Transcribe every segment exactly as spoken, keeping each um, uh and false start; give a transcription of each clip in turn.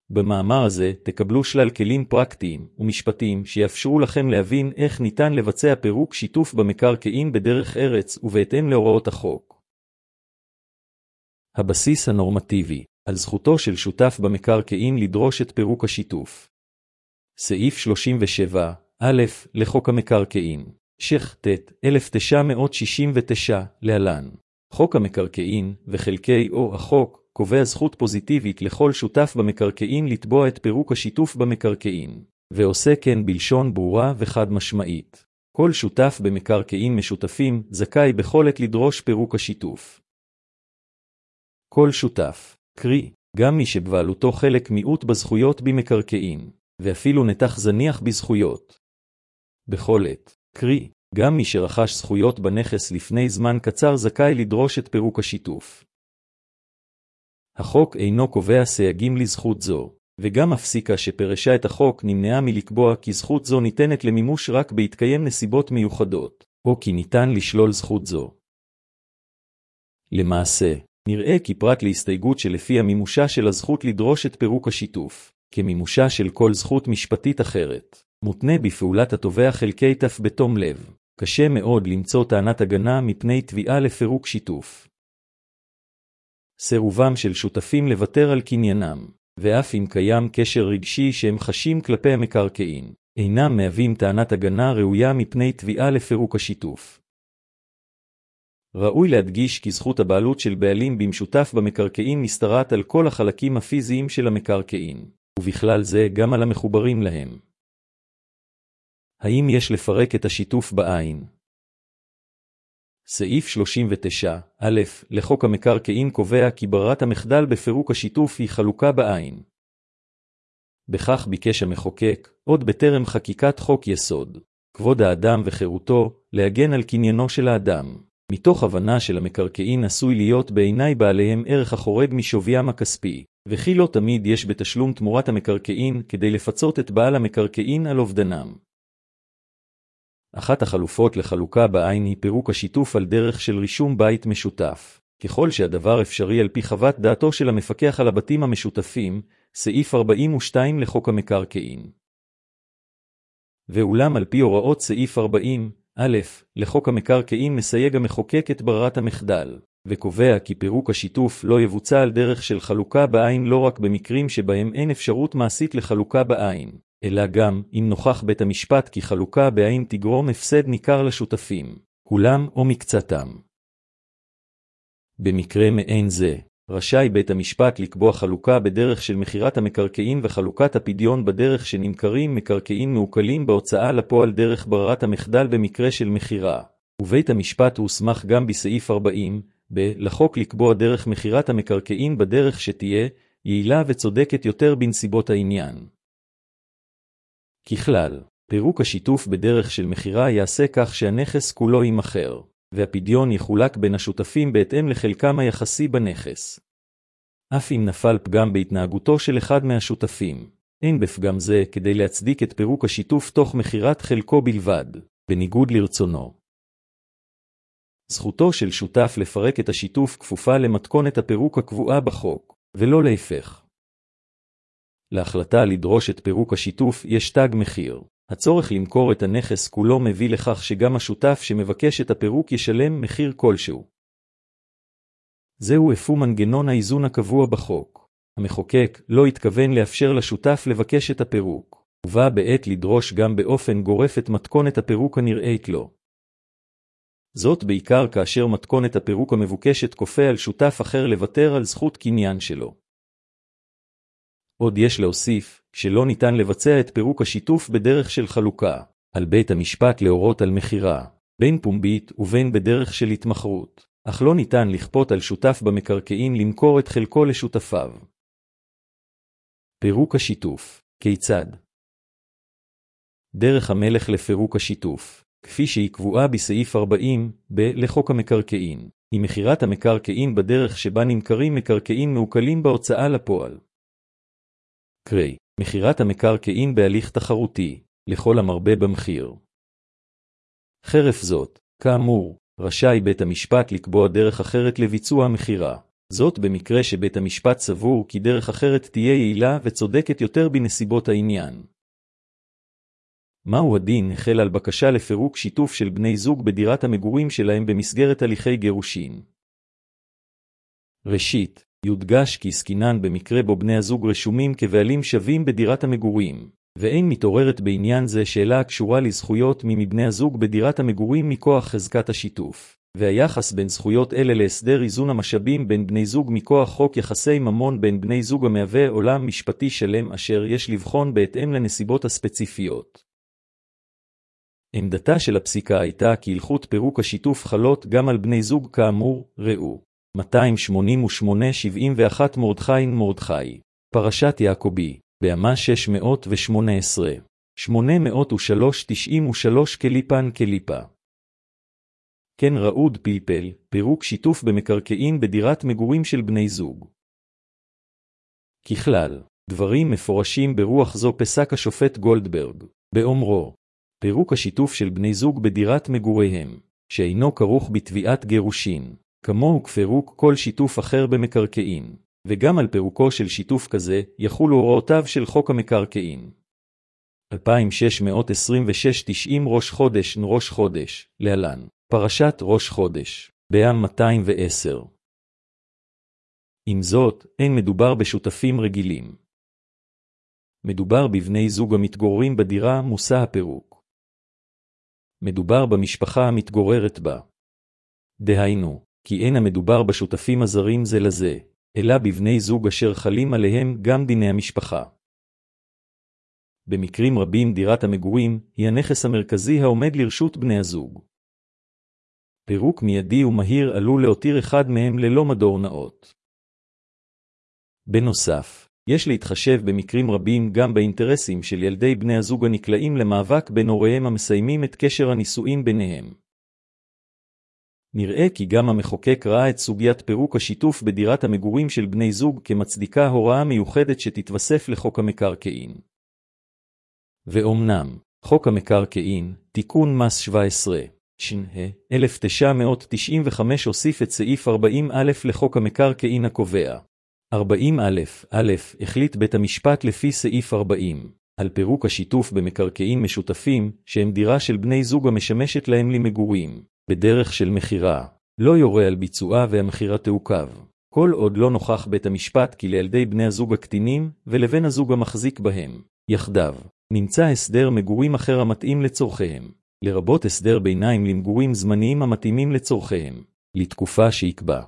במאמר הזה תקבלו שלל כלים פרקטיים ומשפטיים שיאפשרו לכם להבין איך ניתן לבצע פירוק שיתוף במקרקעין בדרך ארץ ובהתאם להוראות החוק. הבסיס הנורמטיבי, על זכותו של שותף במקרקעין לדרוש את פירוק השיתוף. סעיף שלושים ושבע א' לחוק המקרקעין, שך ת' אלף תשע מאות שישים ותשע, להלן. חוק המקרקעין וחלקי או החוק קובע זכות פוזיטיבית לכל שותף במקרקעין לתבוע את פירוק השיתוף במקרקעין, ועושה כן בלשון ברורה וחד משמעית. כל שותף במקרקעין משותפים זכאי בכל עת לדרוש פירוק השיתוף. כל שותף, קרי, גם מי שבבעלותו חלק מיעוט בזכויות במקרקעין, ואפילו נתח זניח בזכויות. בכל עת, קרי, גם מי שרכש זכויות בנכס לפני זמן קצר זכאי לדרוש את פירוק השיתוף. החוק אינו קובע סייגים לזכות זו, וגם הפסיקה שפרשה את החוק נמנעה מלקבוע כי זכות זו ניתנת למימוש רק בהתקיים נסיבות מיוחדות, או כי ניתן לשלול זכות זו. למעשה, נראה כי פרט להסתייגות שלפיה מימושה של הזכות לדרוש את פירוק השיתוף, כמימושה של כל זכות משפטית אחרת, מותנה בפעולת התובע חלקי תף בתום לב. קשה מאוד למצוא טענת הגנה מפני תביעה לפירוק שיתוף. סירובם של שותפים לוותר על קניינם, ואף אם קיים קשר רגשי שהם חשים כלפי המקרקעין, אינם מהווים טענת הגנה ראויה מפני תביעה לפירוק השיתוף. ראוי להדגיש כי זכות הבעלות של בעלים במשותף במקרקעין משתרעת על כל החלקים הפיזיים של המקרקעין, ובכלל זה גם על המחוברים להם. האם יש לפרק את השיתוף בעין? סעיף שלושים ותשע א' לחוק המקרקעין קובע כי ברירת המחדל בפירוק השיתוף היא חלוקה בעין. בכך ביקש המחוקק, עוד בטרם חקיקת חוק יסוד, כבוד האדם וחירותו, להגן על קניינו של האדם, מתוך הבנה של המקרקעין עשוי להיות בעיני בעליהם ערך החורג משוויים הכספי, וכי לא תמיד יש בתשלום תמורת המקרקעין כדי לפצות את בעל המקרקעין על אובדנם. אחת החלופות לחלוקה בעין היא פירוק השיתוף על דרך של רישום בית משותף, ככל שהדבר אפשרי על פי חוות דעתו של המפקח על הבתים המשותפים, סעיף ארבעים ושתיים לחוק המקרקעין. ואולם על פי הוראות סעיף ארבעים א' לחוק המקרקעין מסייג המחוקק את ברירת המחדל, וקובע כי פירוק השיתוף לא יבוצע על דרך של חלוקה בעין לא רק במקרים שבהם אין אפשרות מעשית לחלוקה בעין, אלא גם אם נוכח בית המשפט כי חלוקה בעין תגרום הפסד ניכר לשותפים, כולם או מקצתם. במקרה מעין זה, רשאי בית המשפט לקבוע חלוקה בדרך של מחירת המקרקעין וחלוקת הפדיון בדרך שנמכרים מקרקעין מעוקלים בהוצאה לפועל דרך ברירת המחדל במקרה של מחירה, ובית המשפט הוסמך גם בסעיף ארבעים ב לחוק לקבוע דרך מחירת המקרקעין בדרך שתהיה יעילה וצודקת יותר בנסיבות העניין. ככלל, פירוק השיתוף בדרך של מחירה יעשה כך שהנכס כולו יימכר, והפדיון יחולק בין השותפים בהתאם לחלקם היחסי בנכס. אף אם נפל פגם בהתנהגותו של אחד מהשותפים, אין בפגם זה כדי להצדיק את פירוק השיתוף תוך מחירת חלקו בלבד, בניגוד לרצונו. זכותו של שותף לפרק את השיתוף כפופה למתכונת הפירוק הקבועה בחוק, ולא להפך. להחלטה לדרוש את פירוק השיתוף יש תג מחיר. הצורך למכור את הנכס כולו מביא לכך שגם השותף שמבקש את הפירוק ישלם מחיר כלשהו. זהו אפוא מנגנון האיזון הקבוע בחוק. המחוקק לא התכוון לאפשר לשותף לבקש את הפירוק, ובא בעת לדרוש גם באופן גורף את מתכונת הפירוק הנראית לו. זאת בעיקר כאשר מתכונת הפירוק המבוקשת כופה על שותף אחר לוותר על זכות קניין שלו. עוד יש להוסיף, שלא ניתן לבצע את פירוק השיתוף בדרך של חלוקה, על בית המשפט להורות על מחירה, בין פומבית ובין בדרך של התמחרות, אך לא ניתן לכפות על שותף במקרקעין למכור את חלקו לשותפיו. פירוק השיתוף, כיצד? דרך המלך לפירוק השיתוף, כפי שהיא קבועה בסעיף ארבעים ב לחוק המקרקעין, היא מחירת המקרקעין בדרך שבה נמכרים מקרקעין מעוקלים בהוצאה לפועל. קרי, מחירת המקרקעין בהליך תחרותי, לכל המרבה במחיר. חרף זאת, כאמור, רשאי בית המשפט לקבוע דרך אחרת לביצוע המחירה, זאת במקרה שבית המשפט סבור כי דרך אחרת תהיה יעילה וצודקת יותר בנסיבות העניין. מהו הדין החל על בקשה לפירוק שיתוף של בני זוג בדירת המגורים שלהם במסגרת הליכי גירושין? ראשית, יודגש כי עסקינן במקרה בו בני הזוג רשומים כבעלים שווים בדירת המגורים, ואין מתעוררת בעניין זה שאלה הקשורה לזכויות מי מבני הזוג בדירת המגורים מכוח חזקת השיתוף, והיחס בין זכויות אלה להסדר איזון המשאבים בין בני זוג מכוח חוק יחסי ממון בין בני זוג המהווה עולם משפטי שלם אשר יש לבחון בהתאם לנסיבות הספציפיות. עמדתה של הפסיקה הייתה כי הלכות פירוק השיתוף חלות גם על בני זוג כאמור, ראו מאתיים שמונים ושמונה שבעים ואחת מרדכי מרדכי, פרשת יעקבי, באמה שש מאות ושמונה עשרה, שמונה מאות ושלוש תשעים ושלוש קליפן קליפה. כן ראוד פלפל, פירוק שיתוף במקרקעין בדירת מגורים של בני זוג. ככלל, דברים מפורשים ברוח זו פסק השופט גולדברג, באומרו, פירוק השיתוף של בני זוג בדירת מגוריהם, שאינו כרוך בתביעת גירושין, כמוהו כפירוק כל שיתוף אחר במקרקעין, וגם על פירוקו של שיתוף כזה יחולו הוראותיו של חוק המקרקעין. אלפיים שש מאות עשרים ושש תשעים ראש חודש ראש חודש, להלן, פרשת ראש חודש, באם מאתיים ועשר. עם זאת, אין מדובר בשותפים רגילים. מדובר בבני זוג המתגוררים בדירה מושא הפירוק. מדובר במשפחה המתגוררת בה. דהיינו, כי אין המדובר בשותפים הזרים זה לזה, אלא בבני זוג אשר חלים עליהם גם דיני המשפחה. במקרים רבים דירת המגורים היא הנכס המרכזי העומד לרשות בני הזוג. פירוק מיידי ומהיר עלול להותיר אחד מהם ללא מדור נאות. בנוסף, יש להתחשב במקרים רבים גם באינטרסים של ילדי בני הזוג הנקלעים למאבק בין הוריהם המסיימים את קשר הנישואין ביניהם. נראה כי גם המחוקק ראה את סוגיית פירוק השיתוף בדירת המגורים של בני זוג כמצדיקה הוראה מיוחדת שתתווסף לחוק המקרקעין. ואומנם, חוק המקרקעין, תיקון מס שבע עשרה, שנה, אלף תשע מאות תשעים וחמש הוסיף את סעיף ארבעים א' לחוק המקרקעין הקובע. ארבעים א', א', החליט בית המשפט לפי סעיף ארבעים, על פירוק השיתוף במקרקעין משותפים, שהם דירה של בני זוג המשמשת להם למגורים, בדרך של מחירה, לא יורה על ביצועה והמחירה תעוכב, כל עוד לא נוכח בית המשפט כי לילדי בני הזוג הקטינים ולבן הזוג המחזיק בהם, יחדיו, נמצא הסדר מגורים אחר המתאים לצורכיהם, לרבות הסדר ביניים למגורים זמניים המתאימים לצורכיהם, לתקופה שיקבע.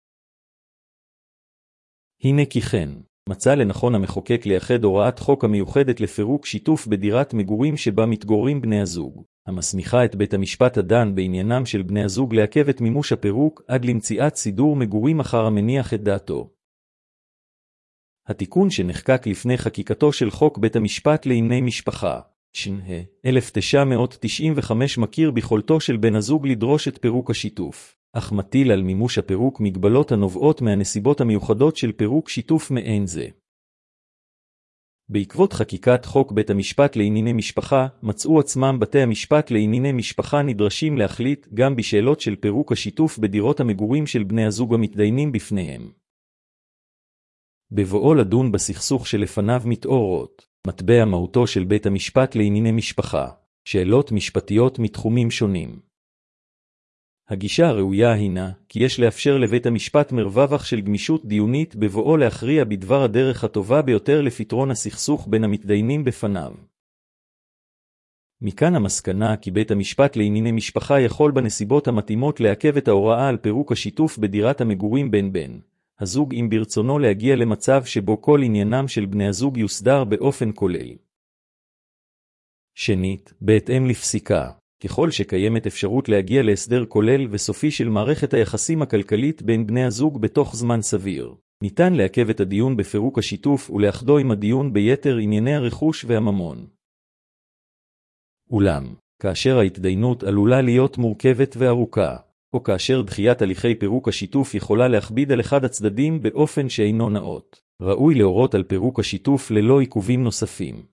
הנה כי כן, מצא לנכון המחוקק לייחד הוראת חוק המיוחדת לפירוק שיתוף בדירת מגורים שבה מתגוררים בני הזוג, המסמיכה את בית המשפט הדן בעניינם של בני הזוג לעכב את מימוש הפירוק עד למציאת סידור מגורים אחר המניח את דעתו. התיקון שנחקק לפני חקיקתו של חוק בית המשפט לענייני משפחה, שנה, אלף תשע מאות תשעים וחמש מכיר ביכולתו של בן הזוג לדרוש את פירוק השיתוף, אך מטיל על מימוש הפירוק מגבלות הנובעות מהנסיבות המיוחדות של פירוק שיתוף מעין זה. בעקבות חקיקת חוק בית המשפט לענייני משפחה, מצאו עצמם בתי המשפט לענייני משפחה נדרשים להחליט גם בשאלות של פירוק השיתוף בדירות המגורים של בני הזוג המתדיינים בפניהם. בבואו לדון בסכסוך שלפניו מתעוררות, מטבע מהותו של בית המשפט לענייני משפחה, שאלות משפטיות מתחומים שונים. הגישה הראויה הינה, כי יש לאפשר לבית המשפט מרווח של גמישות דיונית בבואו להכריע בדבר הדרך הטובה ביותר לפתרון הסכסוך בין המתדיינים בפניו. מכאן המסקנה כי בית המשפט לענייני משפחה יכול בנסיבות המתאימות לעכב את ההוראה על פירוק השיתוף בדירת המגורים בין בן הזוג אם ברצונו להגיע למצב שבו כל עניינם של בני הזוג יוסדר באופן כולל. שנית, בהתאם לפסיקה, ככל שקיימת אפשרות להגיע להסדר כולל וסופי של מערכת היחסים הכלכלית בין בני הזוג בתוך זמן סביר, ניתן לעכב את הדיון בפירוק השיתוף ולאחדו עם הדיון ביתר ענייני הרכוש והממון. אולם, כאשר ההתדיינות עלולה להיות מורכבת וארוכה, או כאשר דחיית הליכי פירוק השיתוף יכולה להכביד על אחד הצדדים באופן שאינו נאות, ראוי להורות על פירוק השיתוף ללא עיכובים נוספים.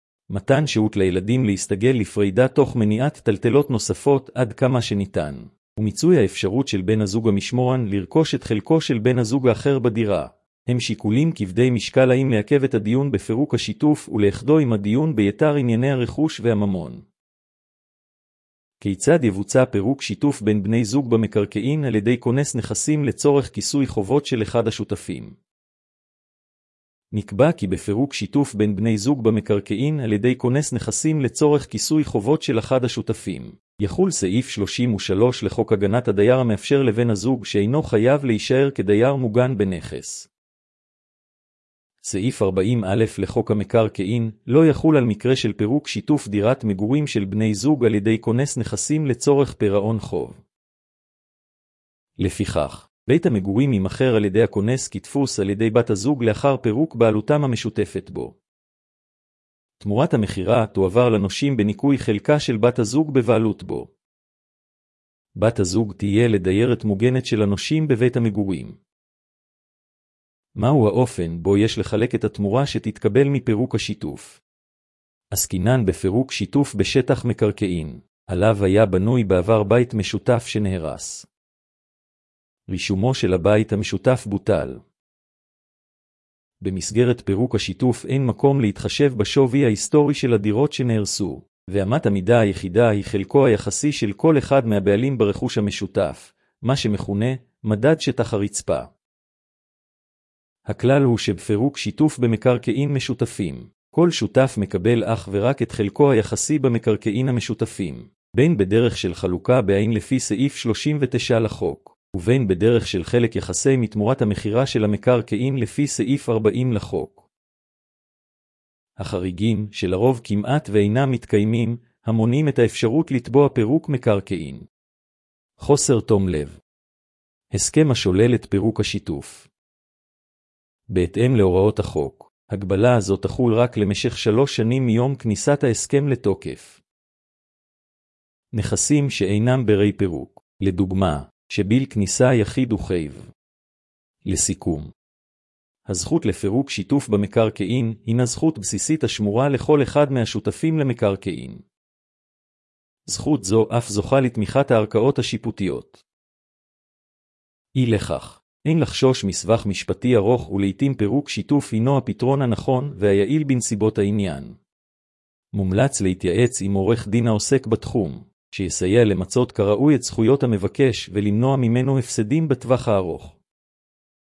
מתן שהות לילדים להסתגל לפרידה תוך מניעת טלטלות נוספות עד כמה שניתן, ומיצוי האפשרות של בן הזוג המשמורן לרכוש את חלקו של בן הזוג האחר בדירה, הם שיקולים כבדי משקל האם לעכב את הדיון בפירוק השיתוף ולאחדו עם הדיון ביתר ענייני הרכוש והממון. כיצד יבוצע פירוק שיתוף בין בני זוג במקרקעין על ידי כונס נכסים לצורך כיסוי חובות של אחד השותפים? נקבע כי בפירוק שיתוף בין בני זוג במקרקעין על ידי כונס נכסים לצורך כיסוי חובות של אחד השותפים, יחול סעיף שלושים ושלוש לחוק הגנת הדייר המאפשר לבן הזוג שאינו חייב להישאר כדייר מוגן בנכס. סעיף ארבעים א' לחוק המקרקעין לא יחול על מקרה של פירוק שיתוף דירת מגורים של בני זוג על ידי כונס נכסים לצורך פירעון חוב. לפיכך, בית המגורים יימכר על ידי הכונס כדפוס על ידי בת הזוג לאחר פירוק בעלותם המשותפת בו. תמורת המכירה תועבר לנושים בניקוי חלקה של בת הזוג בבעלות בו. בת הזוג תהיה לדיירת מוגנת של הנושים בבית המגורים. מהו האופן בו יש לחלק את התמורה שתתקבל מפירוק השיתוף? עסקינן בפירוק שיתוף בשטח מקרקעין, עליו היה בנוי בעבר בית משותף שנהרס. רישומו של הבית המשותף בוטל. במסגרת פירוק השיתוף אין מקום להתחשב בשווי ההיסטורי של הדירות שנהרסו, ואמת המידה היחידה היא חלקו היחסי של כל אחד מהבעלים ברכוש המשותף, מה שמכונה מדד שטח הרצפה. הכלל הוא שבפירוק שיתוף במקרקעין משותפים, כל שותף מקבל אך ורק את חלקו היחסי במקרקעין המשותפים, בין בדרך של חלוקה בעין לפי סעיף שלושים ותשע לחוק, ובין בדרך של חלק יחסי מתמורת המכירה של המקרקעין לפי סעיף ארבעים לחוק. החריגים, שלרוב כמעט ואינם מתקיימים, המונעים את האפשרות לתבוע פירוק מקרקעין. חוסר תום לב. הסכם השולל את פירוק השיתוף. בהתאם להוראות החוק, הגבלה הזו תחול רק למשך שלוש שנים מיום כניסת ההסכם לתוקף. נכסים שאינם ברי פירוק, לדוגמה, שביל כניסה יחיד וחייב. לסיכום, הזכות לפירוק שיתוף במקרקעין הינה זכות בסיסית השמורה לכל אחד מהשותפים למקרקעין. זכות זו אף זוכה לתמיכת הערכאות השיפוטיות. אי לכך, אין לחשוש מסבך משפטי ארוך ולעיתים פירוק שיתוף הינו הפתרון הנכון והיעיל בנסיבות העניין. מומלץ להתייעץ עם עורך דין העוסק בתחום, שיסייע למצות כראוי את זכויות המבקש ולמנוע ממנו הפסדים בטווח הארוך.